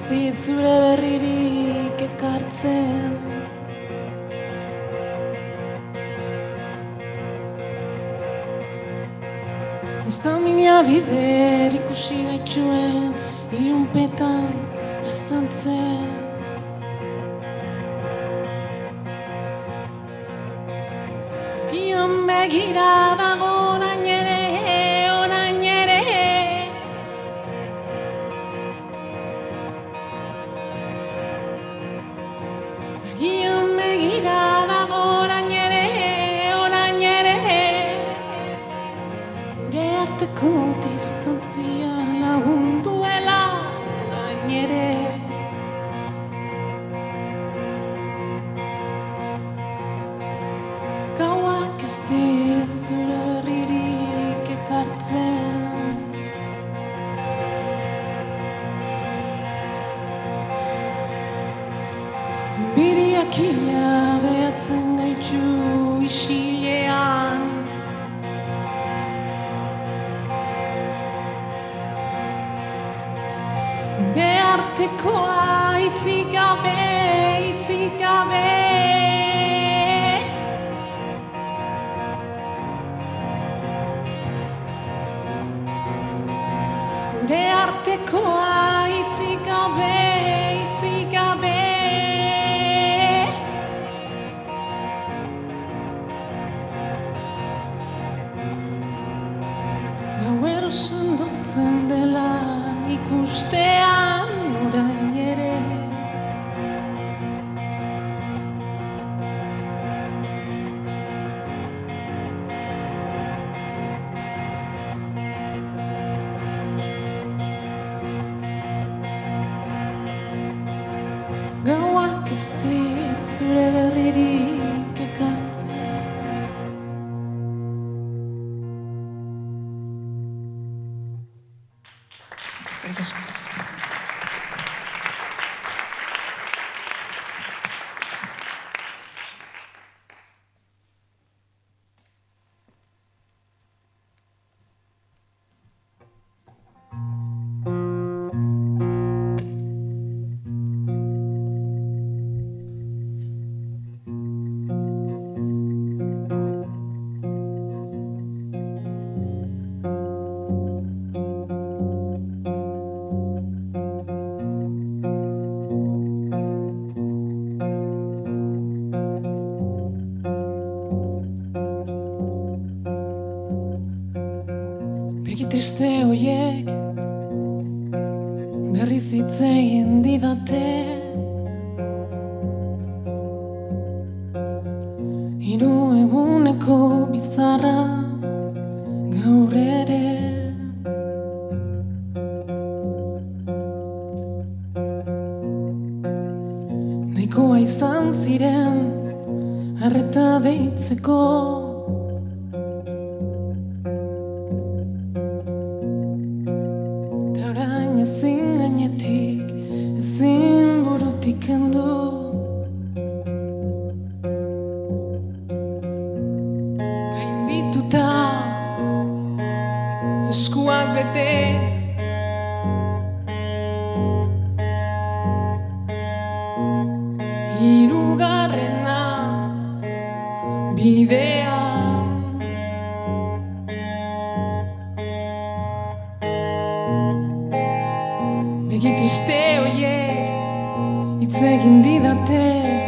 dit zure berririk ekartzen. Ez da mina bider ikusi gaitxuen ilunpetan lastantzen. Ian begira dago orain ere, orain ere. Ian begira dago orain ere, orain ere. Gure arteko distantzia lagunduela orain ere. Gauak ez dit zure berririk ekartzen. Biriak ia behatzen gaitu isilean. Behartekoa itzik gabe, itzik gabe. Gure artekoa itzik gabe, itzik gabe. Gauero sendotzen dela ikustean orain ere. Gauak ez dit zure berririk ekartzen. Triste hoiek berriz hitz egin didate. Hiru eguneko bizarra gaur ere. Nahikoa izan ziren arreta deitzeko. Ezin gainetik, ezin burutik kendu. Gaindituta, eskuak bete. Hirugarrena bidea. Begi triste hoiek hitz egin didate.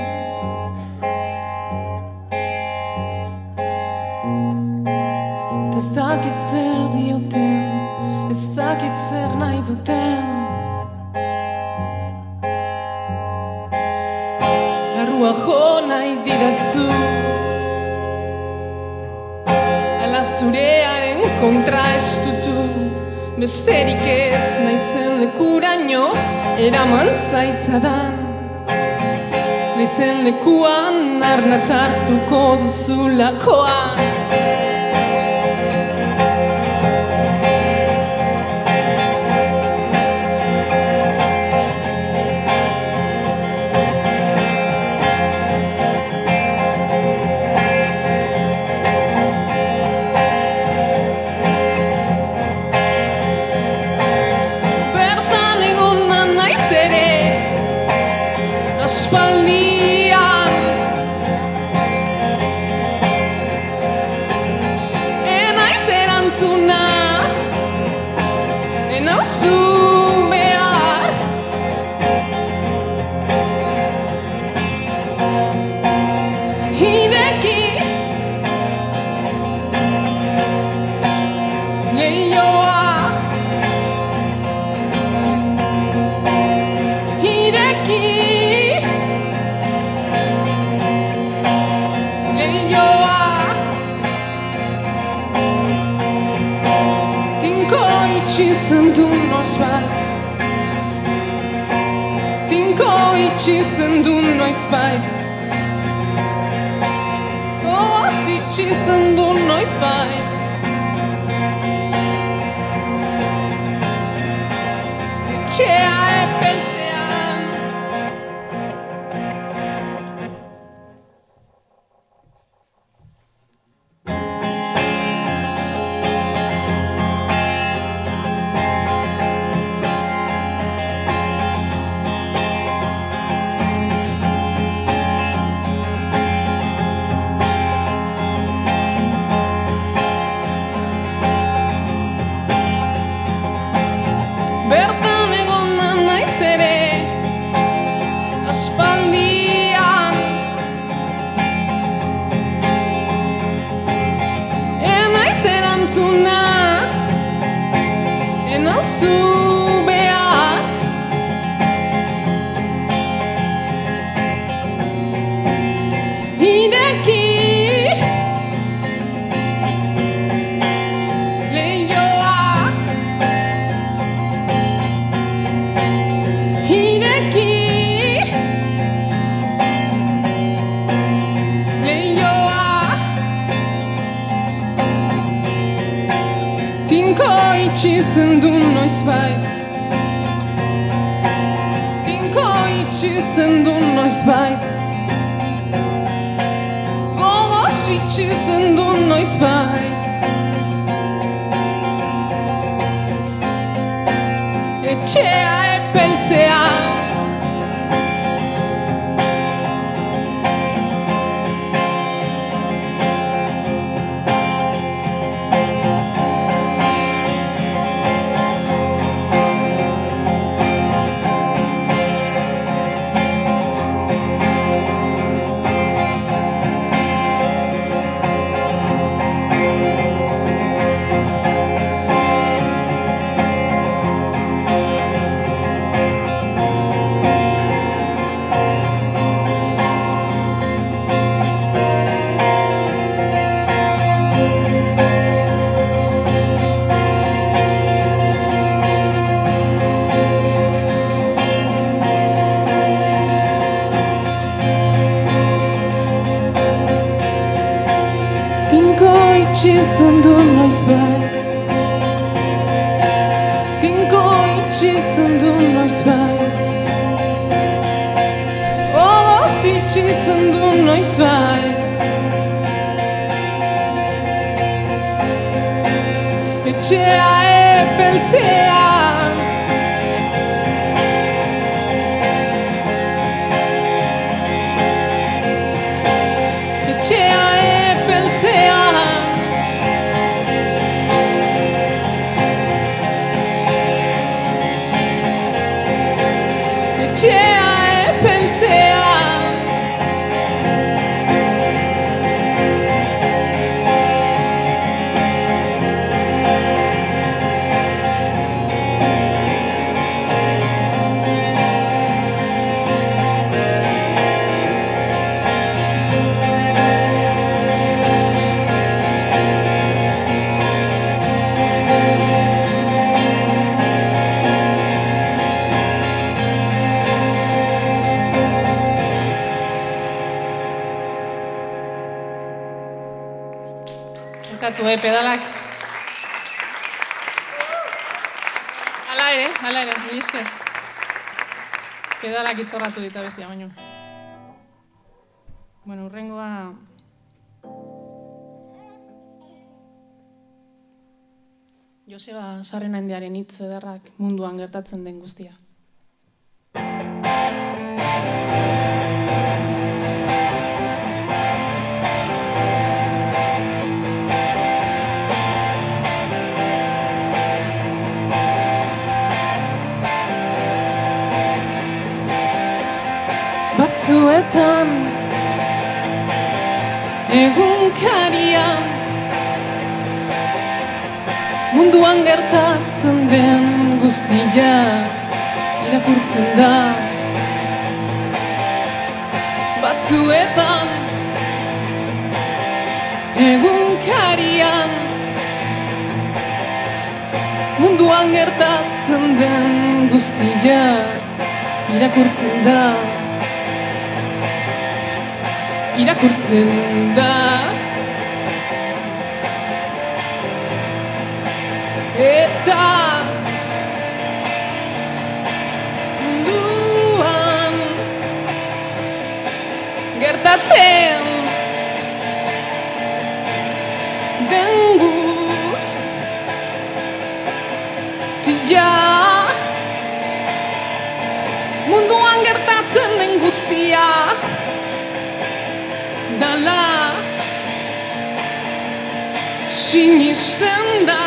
Ez dakit zer dioten, ez dakit zer nahi duten. Larrua jo nahi didazu, ala zurearen kontra estutu. Besterik ez naizen lekuraino eraman zaitzadan. Naizen lekuan arna sartuko duzulakoan. Bertan egon naiz ere. noizbait. Gogoz itxitzen du noizbait. Etxea epeltzean. Bertan egon da naiz ere, aspaldian. Enaiz erantzuna, enauzu behar. Ireki leioa, ireki leioa. Tinko itxitzen du noizbait. Tinko itxitzen du noizbait. Gogoz itxitzen du noizbait. Etxea epeltzean. Tinko itxitzen du noizbait. Tinko itxitzen du noizbait. Gogoz itxitzen du noizbait. Etxea epeltzean. Etxea epeltzean. Etxea epeltzean. Barkatu, pedalak. Hala ere, mila esker. Pedalak izorratu dita bestia, baino. Bueno, urrengoa... Joseba Sarrenaindiaren hitz ederrak munduan gertatzen den guztia. Batzuetan egunkarian munduan gertatzen den guztia irakurtzen da. Batzuetan egunkarian munduan gertatzen den guztia irakurtzen da. irakurtzen da. Eta munduan gertatzen den guztia, munduan gertatzen den guztia dala sinisten da,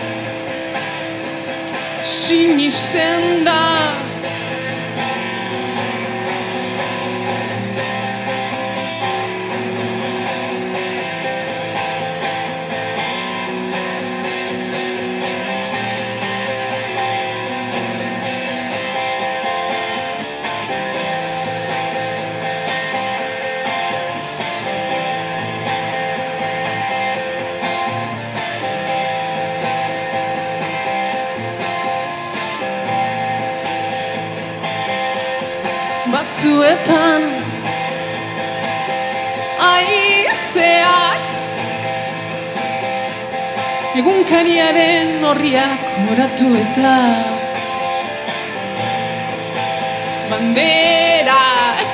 sinisten da. Batzuetan haizeak egunkariaren orriak oratu eta banderak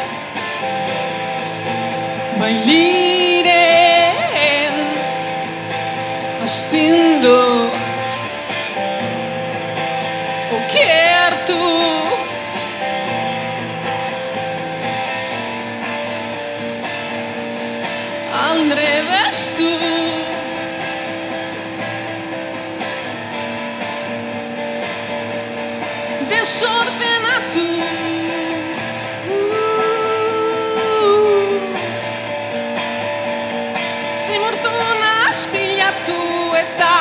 bailiren astindu okertu aldrebestu desordenatu zimurtu naspilatu eta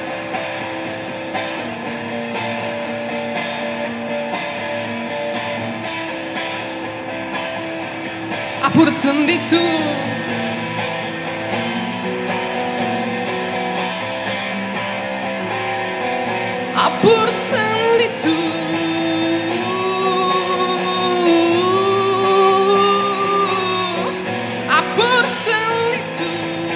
apurtzen ditu. Apurtzen ditu. Apurtzen ditu.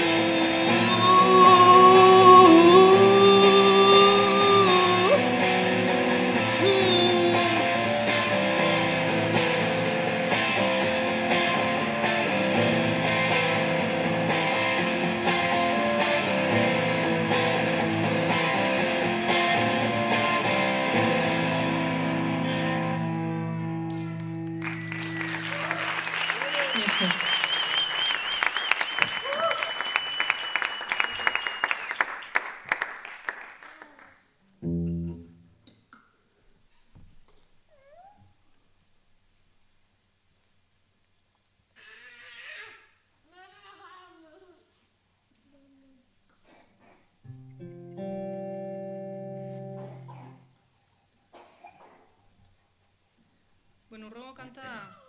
Bueno, urrengo kanta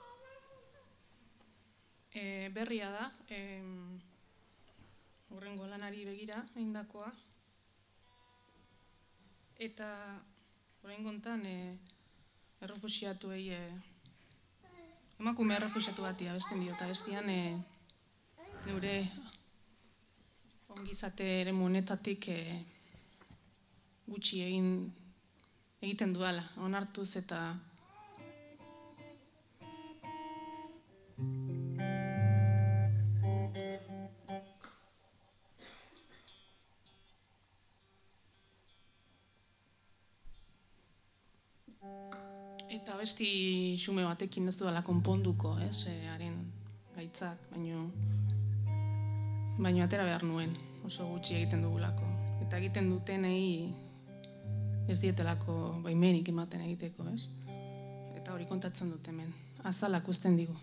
berria da, urrengo lanari begira egindakoa. Eta oraingo hontan errefuxiatuei emakume errefuxiatu bati abesten dio, eta bestian neure ongizate eremu honetatik gutxi egiten duala, onartuz eta besti xume batekin ez duela konponduko, haren gaitzak, baino atera behar nuen, oso gutxi egiten dugulako. Eta egiten dutenei ez dietelako baimenik ematen egiteko, Eta hori kontatzen dut hemen, azalak uzten digu.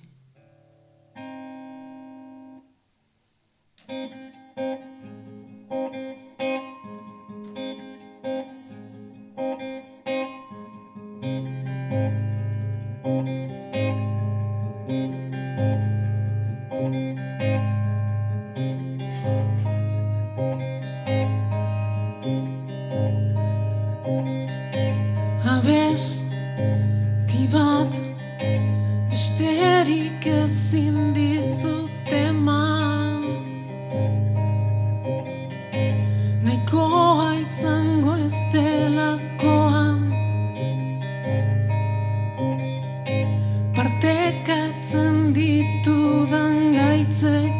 Abesti bat besterik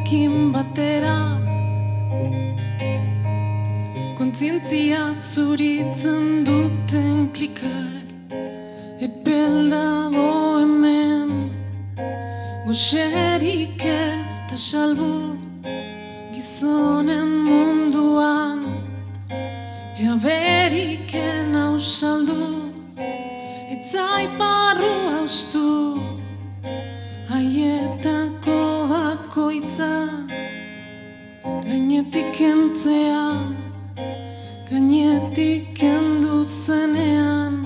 Zurekin batera kontzientzia zuritzen duten klikak epel dago hemen goxerik ez da salbu gizonen munduan jaberikena saldu etzait barru haustu haietako bakoitza gainetik entzean gainetik kendu zenean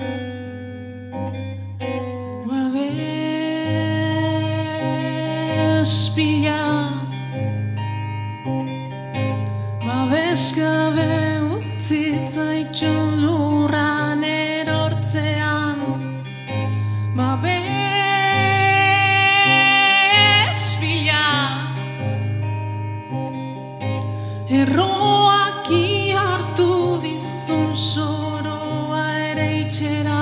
babes pila babes gabe utzi zaitu lurran erortzean babes pila erroak hartu dizun soroa ere itxera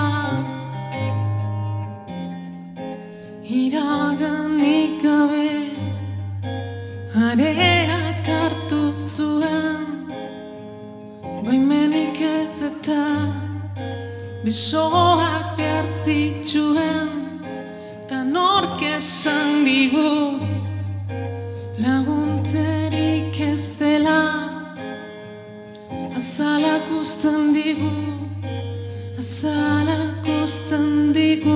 iraganik gabe areak hartu zuen baimenik ez eta besoak behar zituen ta nork esan digu laguntzerik ez dela azalak usten digu azalak usten digu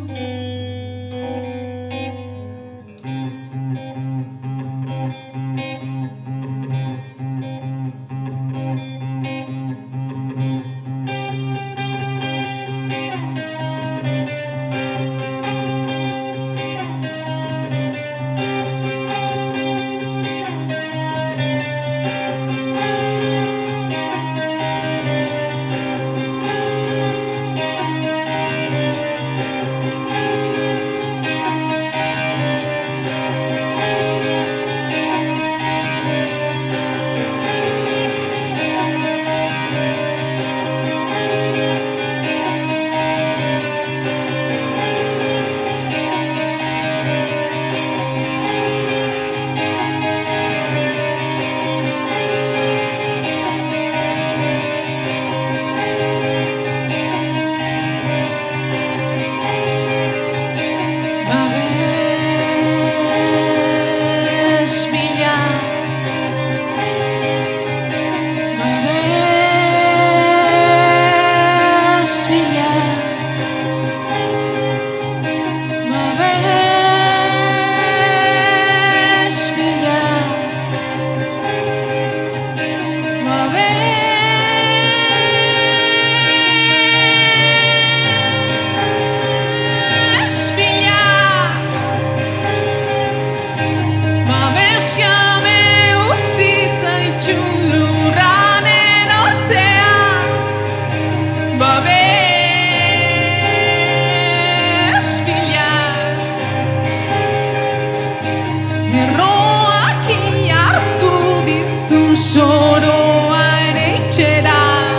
soroa ere itxera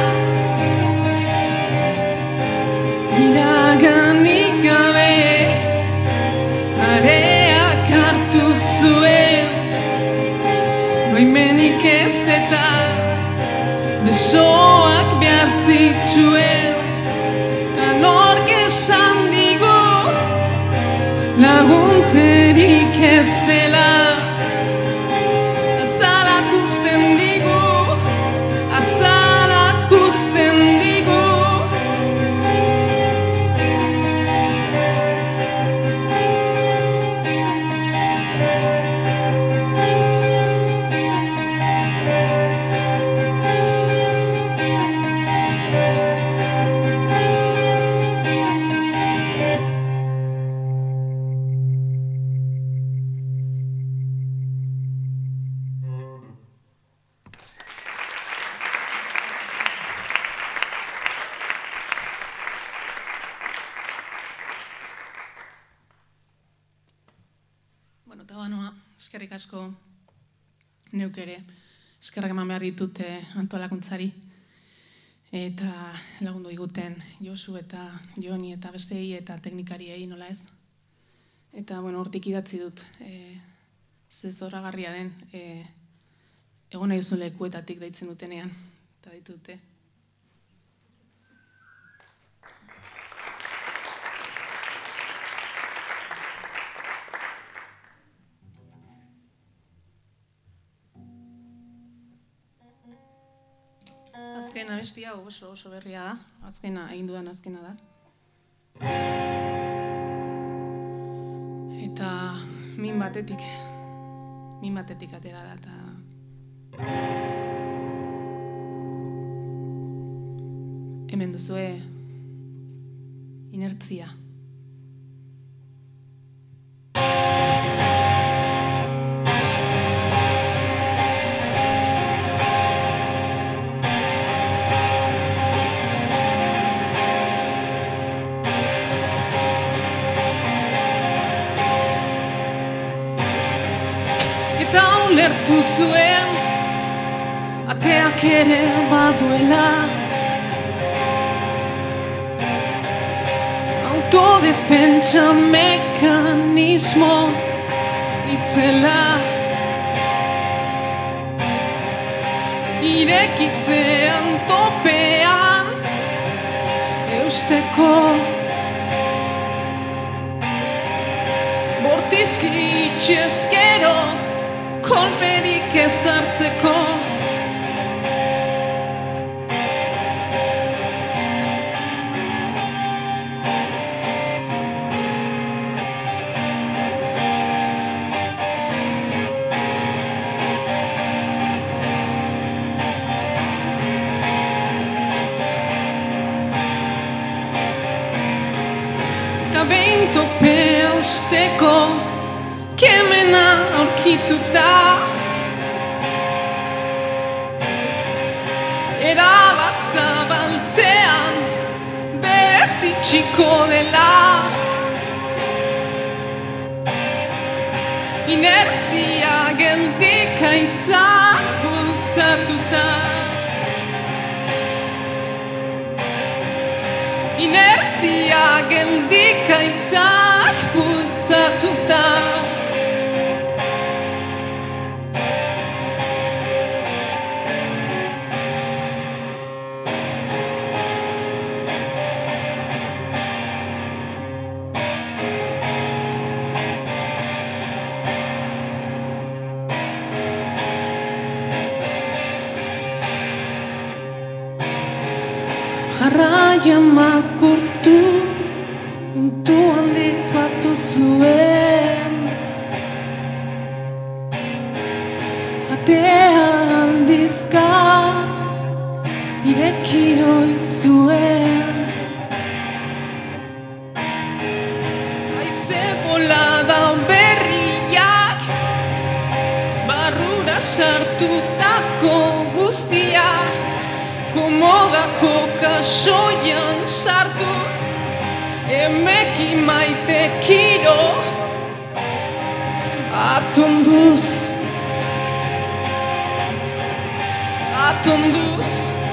iraganik gabe areak hartu zuen baimenik ez eta besoak behar zituen ta nork esan digu laguntzerik ez dela azalak usten digu azalak usten digu Eta banoa, eskerrik asko neuk ere, eskerrak eman behar ditute antolakuntzari eta lagundu diguten Josu eta Joni eta besteei eta teknikariei nola ez. Eta hortik idatzi dut ze zoragarria den, egon nahi duzun lekuetatik deitzen dutenean, eta ditute. Azken abesti hau oso berria da, egin dudan azkena da. Eta min batetik atera da, eta hemen duzue inertzia. Eta ulertu zuen ateak ere baduela, autodefentsa mekanismo itzela, irekitzean topean eusteko, bortizki itxezkero kolperik ez hartzeko. Eta behin topea usteko kemena aurkituta, erabat zabaltean berezitxiko dela, inertzia geldikaitzak bultzatuta, inertzia geldikaitzak bultzatuta. Jarraia makurtu, puntu handiz batu zuen, atea handizka ireki ohi zuen, haize bolada berriak barrura sartutako guztiak, komodako kasoian sartuz, emeki maite kiro atonduz, atonduz,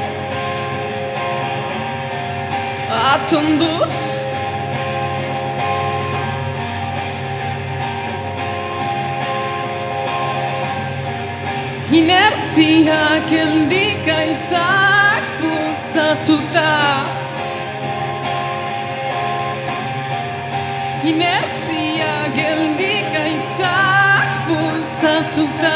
atonduz. Inertzia geldikaitzak bultzatuta, inertzia geldikaitzak bultzatuta.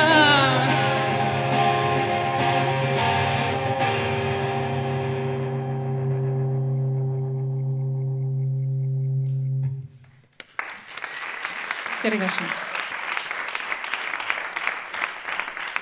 Eskerrik asko.